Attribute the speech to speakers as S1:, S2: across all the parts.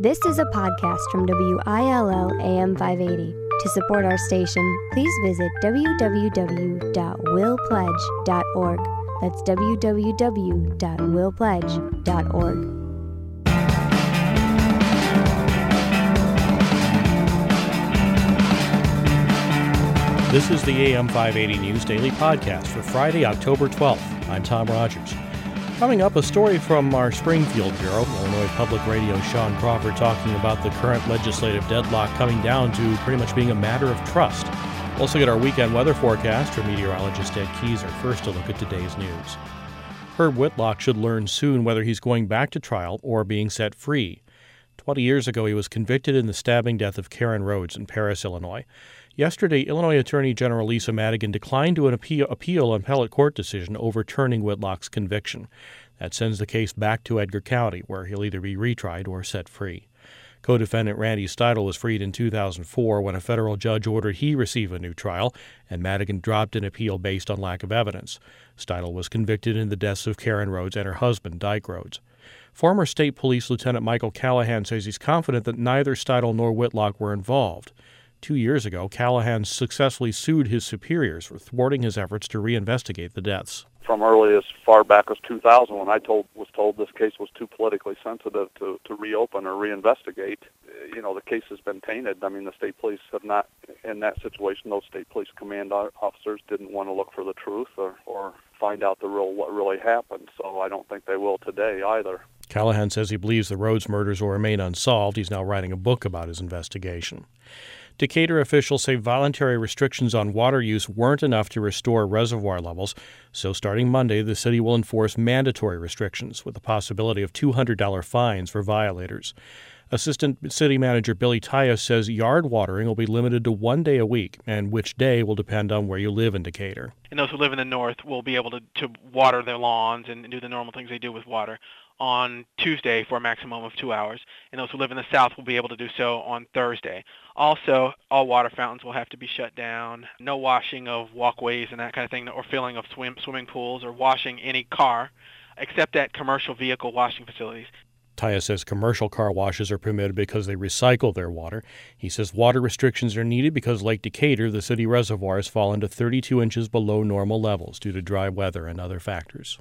S1: This is a podcast from WILL AM 580. To support our station, please visit www.willpledge.org. That's www.willpledge.org.
S2: This is the AM 580 News Daily Podcast for Friday, October 12th. I'm Tom Rogers. Coming up, a story from our Springfield Bureau, Illinois Public Radio's Sean Crawford talking about the current legislative deadlock coming down to pretty much being a matter of trust. We'll also get our weekend weather forecast from meteorologist Ed Keyser. First, a look at today's news. Herb Whitlock should learn soon whether he's going back to trial or being set free. 20 years ago, he was convicted in the stabbing death of Karen Rhodes in Paris, Illinois. Yesterday, Illinois Attorney General Lisa Madigan declined to appeal an appellate court decision overturning Whitlock's conviction. That sends the case back to Edgar County, where he'll either be retried or set free. Co-defendant Randy Steidle was freed in 2004 when a federal judge ordered he receive a new trial, and Madigan dropped an appeal based on lack of evidence. Steidle was convicted in the deaths of Karen Rhodes and her husband, Dyke Rhodes. Former State Police Lieutenant Michael Callahan says he's confident that neither Steidle nor Whitlock were involved. 2 years ago, Callahan successfully sued his superiors for thwarting his efforts to reinvestigate the deaths.
S3: From early as far back as 2000, when I was told this case was too politically sensitive to reopen or reinvestigate, the case has been tainted. I mean, the state police have not, in that situation, those state police command officers didn't want to look for the truth or find out what really happened. So I don't think they will today either.
S2: Callahan says he believes the Rhodes murders will remain unsolved. He's now writing a book about his investigation. Decatur officials say voluntary restrictions on water use weren't enough to restore reservoir levels, so starting Monday, the city will enforce mandatory restrictions with the possibility of $200 fines for violators. Assistant City Manager Billy Tyus says yard watering will be limited to 1 day a week, and which day will depend on where you live in Decatur.
S4: And those who live in the north will be able to water their lawns and do the normal things they do with water on Tuesday for a maximum of 2 hours, and those who live in the south will be able to do so on Thursday. Also, all water fountains will have to be shut down. No washing of walkways and that kind of thing, or filling of swimming pools, or washing any car, except at commercial vehicle washing facilities.
S2: Tyus says commercial car washes are permitted because they recycle their water. He says water restrictions are needed because Lake Decatur, the city reservoir, has fallen to 32 inches below normal levels due to dry weather and other factors.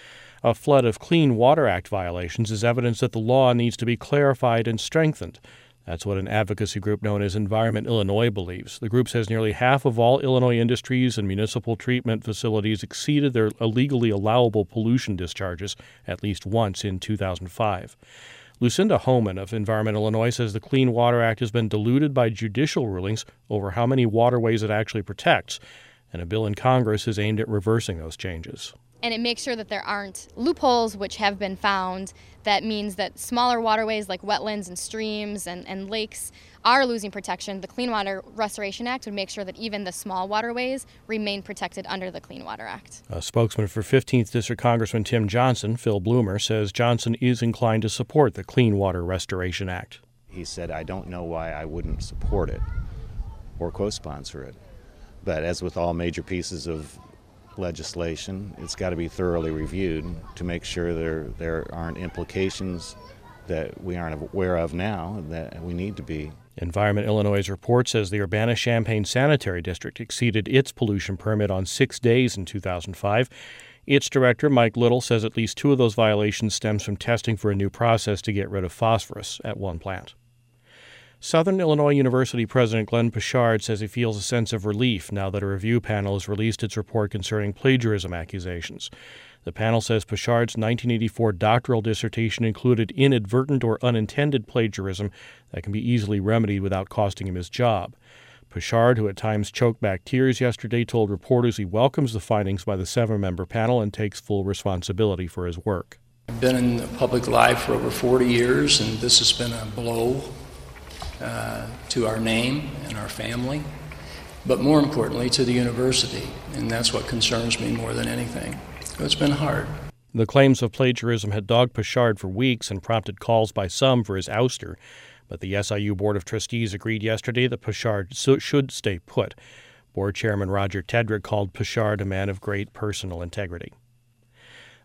S2: A flood of Clean Water Act violations is evidence that the law needs to be clarified and strengthened. That's what an advocacy group known as Environment Illinois believes. The group says nearly half of all Illinois industries and municipal treatment facilities exceeded their illegally allowable pollution discharges at least once in 2005. Lucinda Homan of Environment Illinois says the Clean Water Act has been diluted by judicial rulings over how many waterways it actually protects, and a bill in Congress is aimed at reversing those changes.
S5: And it makes sure that there aren't loopholes which have been found. That means that smaller waterways like wetlands and streams and lakes are losing protection. The Clean Water Restoration Act would make sure that even the small waterways remain protected under the Clean Water Act.
S2: A spokesman for 15th District Congressman Tim Johnson, Phil Bloomer, says Johnson is inclined to support the Clean Water Restoration Act.
S6: He said, I don't know why I wouldn't support it or co-sponsor it. But as with all major pieces of legislation, it's got to be thoroughly reviewed to make sure there aren't implications that we aren't aware of now that we need to be.
S2: Environment Illinois' report says the Urbana-Champaign Sanitary District exceeded its pollution permit on 6 days in 2005. Its director, Mike Little, says at least 2 of those violations stems from testing for a new process to get rid of phosphorus at one plant. Southern Illinois University President Glenn Pochard says he feels a sense of relief now that a review panel has released its report concerning plagiarism accusations. The panel says Pochard's 1984 doctoral dissertation included inadvertent or unintended plagiarism that can be easily remedied without costing him his job. Pochard, who at times choked back tears yesterday, told reporters he welcomes the findings by the 7-member panel and takes full responsibility for his work.
S7: I've been in the public life for over 40 years, and this has been a blow to our name and our family, but more importantly to the university, and that's what concerns me more than anything. So it's been hard.
S2: The claims of plagiarism had dogged Pochard for weeks and prompted calls by some for his ouster, but the SIU Board of Trustees agreed yesterday that Pochard should stay put. Board Chairman Roger Tedrick called Pochard a man of great personal integrity.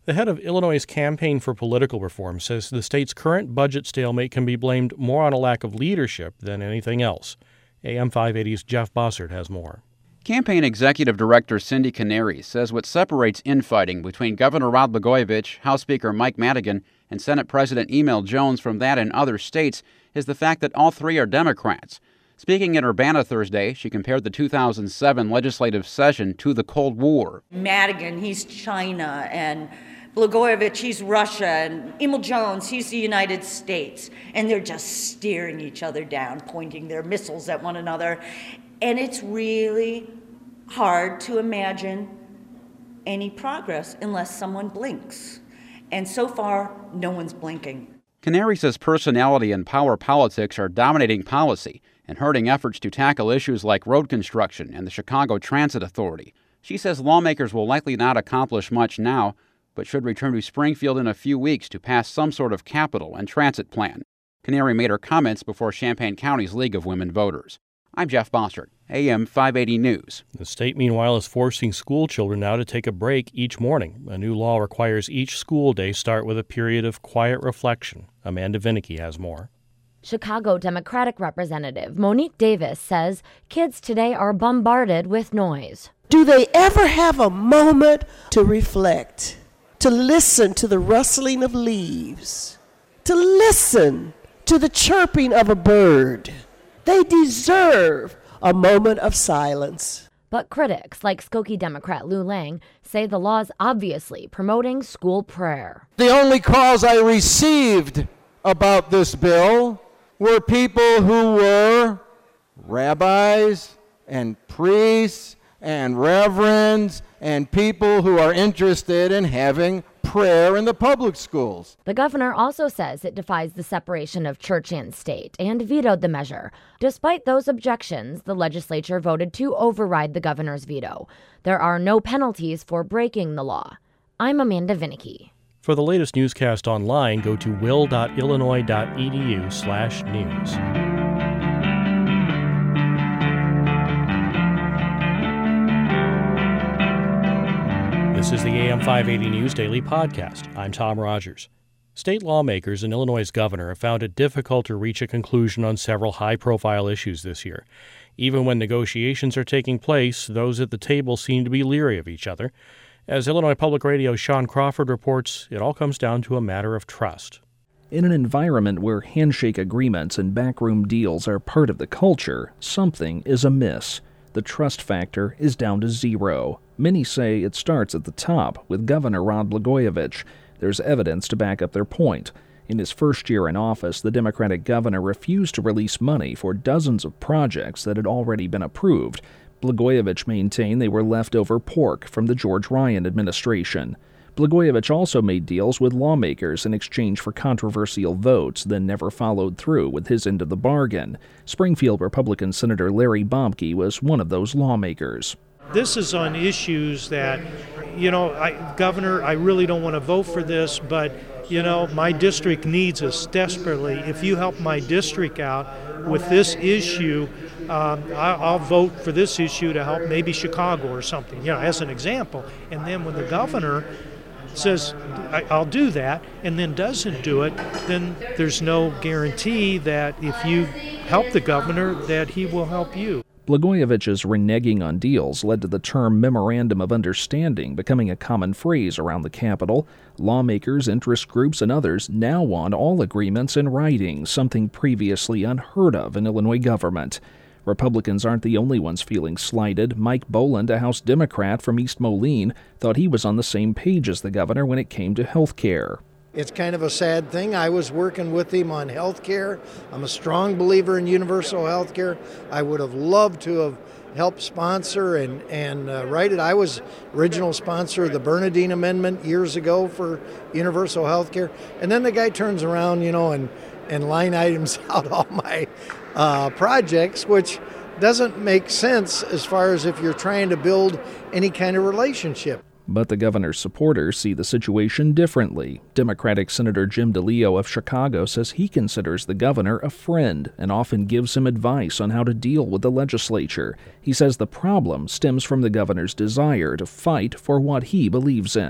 S2: The head of Illinois' Campaign for Political Reform says the state's current budget stalemate can be blamed more on a lack of leadership than anything else. AM 580's Jeff Bossert has more.
S8: Campaign Executive Director Cindy Canary says what separates infighting between Governor Rod Blagojevich, House Speaker Mike Madigan, and Senate President Emil Jones from that in other states is the fact that all three are Democrats. Speaking in Urbana Thursday, she compared the 2007 legislative session to the Cold War.
S9: Madigan, he's China, and Blagojevich, he's Russia, and Emil Jones, he's the United States. And they're just staring each other down, pointing their missiles at one another. And it's really hard to imagine any progress unless someone blinks. And so far, no one's blinking.
S8: Canary says personality and power politics are dominating policy and hurting efforts to tackle issues like road construction and the Chicago Transit Authority. She says lawmakers will likely not accomplish much now, but should return to Springfield in a few weeks to pass some sort of capital and transit plan. Canary made her comments before Champaign County's League of Women Voters. I'm Jeff Bossert, AM 580 News.
S2: The state, meanwhile, is forcing school children now to take a break each morning. A new law requires each school day start with a period of quiet reflection. Amanda Vinicky has more.
S10: Chicago Democratic Representative Monique Davis says kids today are bombarded with noise.
S11: Do they ever have a moment to reflect, to listen to the rustling of leaves, to listen to the chirping of a bird? They deserve a moment of silence.
S10: But critics, like Skokie Democrat Lou Lang, say the law's obviously promoting school prayer.
S12: The only calls I received about this bill were people who were rabbis and priests and reverends and people who are interested in having prayer in the public schools.
S10: The governor also says it defies the separation of church and state and vetoed the measure. Despite those objections, the legislature voted to override the governor's veto. There are no penalties for breaking the law. I'm Amanda Vinicky.
S2: For the latest newscast online, go to will.illinois.edu/news. This is the AM 580 News Daily Podcast. I'm Tom Rogers. State lawmakers and Illinois' governor have found it difficult to reach a conclusion on several high-profile issues this year. Even when negotiations are taking place, those at the table seem to be leery of each other. As Illinois Public Radio's Sean Crawford reports, it all comes down to a matter of trust.
S13: In an environment where handshake agreements and backroom deals are part of the culture, something is amiss. The trust factor is down to zero. Many say it starts at the top, with Governor Rod Blagojevich. There's evidence to back up their point. In his first year in office, the Democratic governor refused to release money for dozens of projects that had already been approved. Blagojevich maintained they were leftover pork from the George Ryan administration. Blagojevich also made deals with lawmakers in exchange for controversial votes, then never followed through with his end of the bargain. Springfield Republican Senator Larry Bombke was one of those lawmakers.
S14: This is on issues that, Governor, I really don't want to vote for this, but, my district needs us desperately. If you help my district out with this issue, I'll vote for this issue to help maybe Chicago or something, as an example. And then when the governor says, I'll do that, and then doesn't do it, then there's no guarantee that if you help the governor, that he will help you.
S13: Blagojevich's reneging on deals led to the term Memorandum of Understanding becoming a common phrase around the Capitol. Lawmakers, interest groups, and others now want all agreements in writing, something previously unheard of in Illinois government. Republicans aren't the only ones feeling slighted. Mike Boland, a House Democrat from East Moline, thought he was on the same page as the governor when it came to health care.
S15: It's kind of a sad thing. I was working with him on health care. I'm a strong believer in universal health care. I would have loved to have helped sponsor and write it. I was original sponsor of the Bernadine Amendment years ago for universal health care. And then the guy turns around, and line items out all my projects, which doesn't make sense as far as if you're trying to build any kind of relationship.
S13: But the governor's supporters see the situation differently. Democratic Senator Jim DeLeo of Chicago says he considers the governor a friend and often gives him advice on how to deal with the legislature. He says the problem stems from the governor's desire to fight for what he believes in.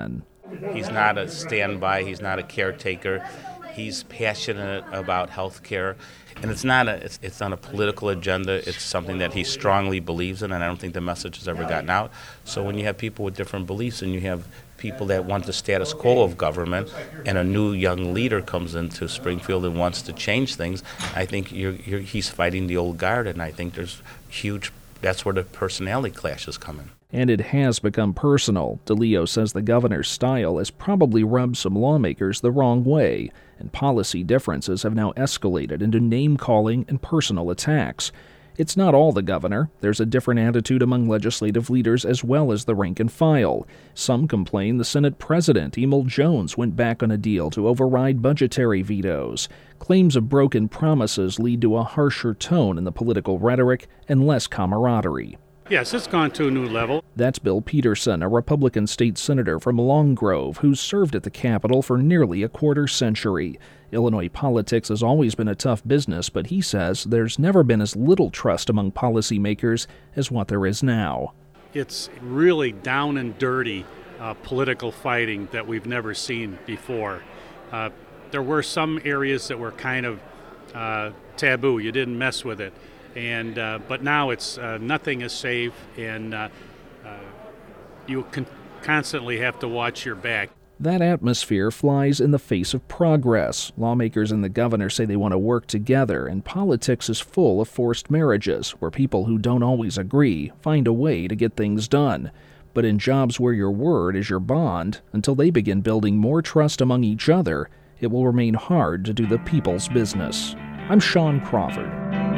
S16: He's not a standby. He's not a caretaker. He's passionate about health care. And it's not a political agenda. It's something that he strongly believes in, and I don't think the message has ever gotten out. So when you have people with different beliefs and you have people that want the status quo of government and a new young leader comes into Springfield and wants to change things, I think he's fighting the old guard, and I think that's where the personality clashes come in.
S13: And it has become personal. DeLeo says the governor's style has probably rubbed some lawmakers the wrong way, and policy differences have now escalated into name-calling and personal attacks. It's not all the governor. There's a different attitude among legislative leaders as well as the rank and file. Some complain the Senate President, Emil Jones, went back on a deal to override budgetary vetoes. Claims of broken promises lead to a harsher tone in the political rhetoric and less camaraderie.
S17: Yes, it's gone to a new level.
S13: That's Bill Peterson, a Republican state senator from Long Grove, who's served at the Capitol for nearly a quarter century. Illinois politics has always been a tough business, but he says there's never been as little trust among policymakers as what there is now.
S17: It's really down and dirty political fighting that we've never seen before. There were some areas that were kind of taboo. You didn't mess with it. But now it's nothing is safe, and you constantly have to watch your back.
S13: That atmosphere flies in the face of progress. Lawmakers and the governor say they want to work together, and politics is full of forced marriages, where people who don't always agree find a way to get things done. But in jobs where your word is your bond, until they begin building more trust among each other, it will remain hard to do the people's business. I'm Sean Crawford.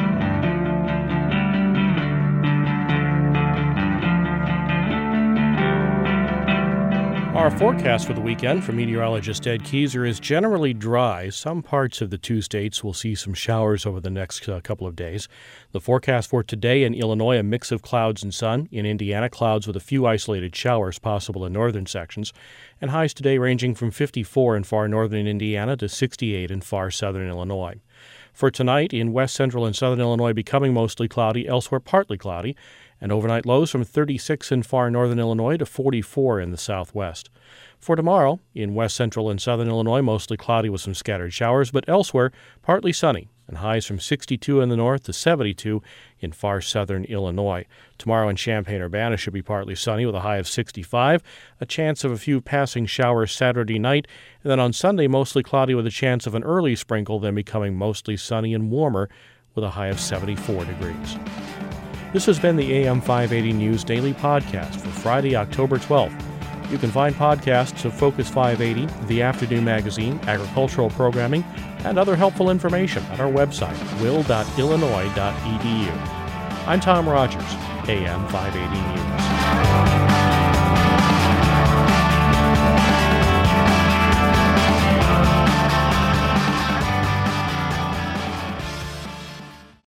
S2: Our forecast for the weekend from meteorologist Ed Keyser is generally dry. Some parts of the two states will see some showers over the next couple of days. The forecast for today in Illinois, a mix of clouds and sun. In Indiana, clouds with a few isolated showers possible in northern sections. And highs today ranging from 54 in far northern Indiana to 68 in far southern Illinois. For tonight, in west central and southern Illinois, becoming mostly cloudy, elsewhere partly cloudy. And overnight lows from 36 in far northern Illinois to 44 in the southwest. For tomorrow, in west central and southern Illinois, mostly cloudy with some scattered showers, but elsewhere partly sunny, and highs from 62 in the north to 72 in far southern Illinois. Tomorrow in Champaign-Urbana should be partly sunny with a high of 65, a chance of a few passing showers Saturday night, and then on Sunday mostly cloudy with a chance of an early sprinkle, then becoming mostly sunny and warmer with a high of 74 degrees. This has been the AM 580 News Daily Podcast for Friday, October 12th. You can find podcasts of Focus 580, The Afternoon Magazine, agricultural programming, and other helpful information at our website, will.illinois.edu. I'm Tom Rogers, AM 580 News.